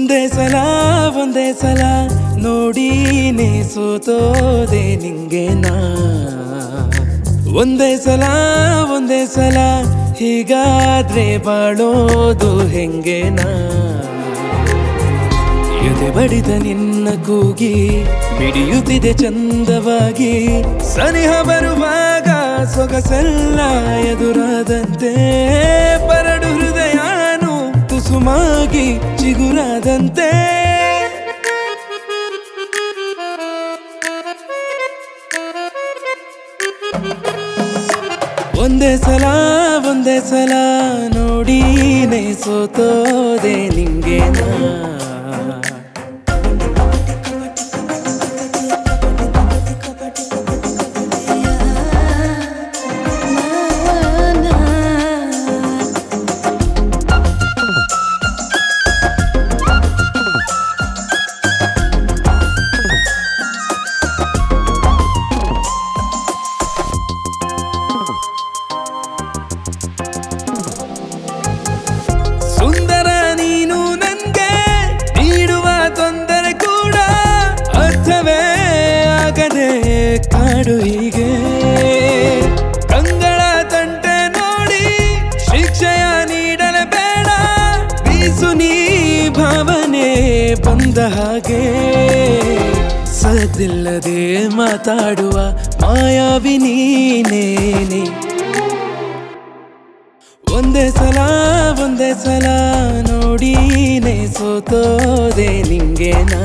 ಒಂದೇ ಸಲ ನೋಡೀನೇ ಸೋತೋದೆ ನಿಂಗೆ ನಾ ಒಂದೇ ಸಲ ಹೀಗಾದ್ರೆ ಬಾಳೋದು ಹೆಂಗೆ ನಾ ಎದೆ ಬಡಿದ ನಿನ್ನ ಕೂಗಿ ಮಿಡಿಯುತ್ತಿದೆ ಚಂದವಾಗಿ ಸನಿಹ ಬರುವಾಗ ಸೊಗಸೆಲ್ಲ ಎದುರಾದಂತೆ ಬರಡು ಹೃದಯನು ತುಸುಮಾಗಿ ಚಿಗುರಾದಂತೆ ಒಂದೇ ಸಲ ನೋಡೀನೇ ಸೋತೋದೆ ನಿಂಗೆ ನಾ ಸುಂದರ ನೀನು ನನ್ಗೆ ನೀಡುವ ತೊಂದರೆ ಕೂಡ ಅರ್ಥವೇ ಆಗದೆ ಕಾಡು ಹೀಗೆ ಕಂಗಳ ತಂಟೆ ನೋಡಿ ಶಿಕ್ಷೆಯ ನೀಡಲೇ ಬೇಡ ಬೀಸು ನೀ ಭಾವನೆ ಬಂದ ಹಾಗೆ ಸದ್ದಿಲ್ಲದೆ ಮಾತಾಡುವ ಮಾಯಾವಿ ನೀನೇನೆ ಒಂದೇ ಸಲ ನೋಡೀನೇ ಸೋತೋದೆ ನಿಂಗೆ ನಾ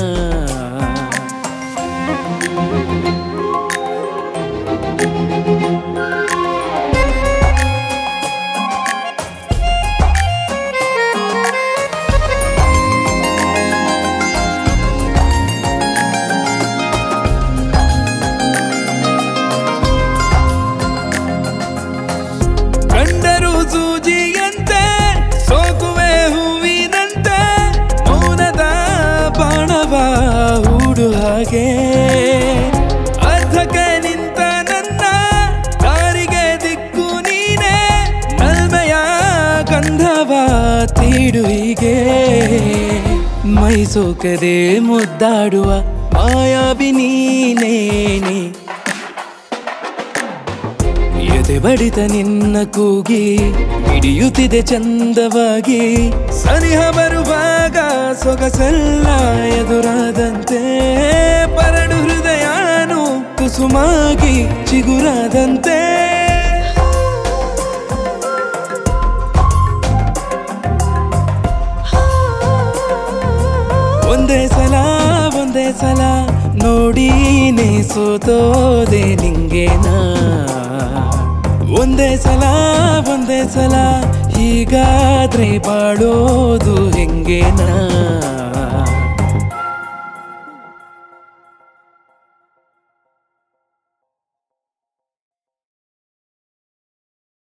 ಕಂಡರು ಸೂಜಿಯಂತೆ ಸೋಕುವೆ ಹೂವಿನಂತೆ ಮೌನದ ಬಾಣವ ಹೂಡು ಹಾಗೆ ಅರ್ಧಕ್ಕೆ ನಿಂತ ನನ್ನ ದಾರಿಗೆ ದಿಕ್ಕು ನೀನೆ ನಲ್ಮೆಯ ಗಂಧವ ತೀಡು ಹೀಗೆ ಮೈ ಸೋಕದೆ ಮುದ್ದಾಡುವ ಮಾಯಾವಿ ನೀನೇನೆ ಎದೆ ಬಡಿತ ನಿನ್ನ ಕೂಗಿ ಹಿಡಿಯುತ್ತಿದೆ ಚಂದವಾಗಿ ಸನಿಹ ಬರುವಾಗ ಸೊಗಸೆಲ್ಲ ಎದುರಾದಂತೆ ಬರಡು ಹೃದಯನು ಕುಸುಮಾಗಿ ಚಿಗುರಾದಂತೆ ಒಂದೇ ಸಲ ನೋಡೀನೇ ಸೋತೋದೆ ನಿಂಗೆ ನಾ ಒಂದೇ ಸಲ ಹೀಗಾದ್ರೆ ಬಾಳೋದು ಹೆಂಗೆ ನಾ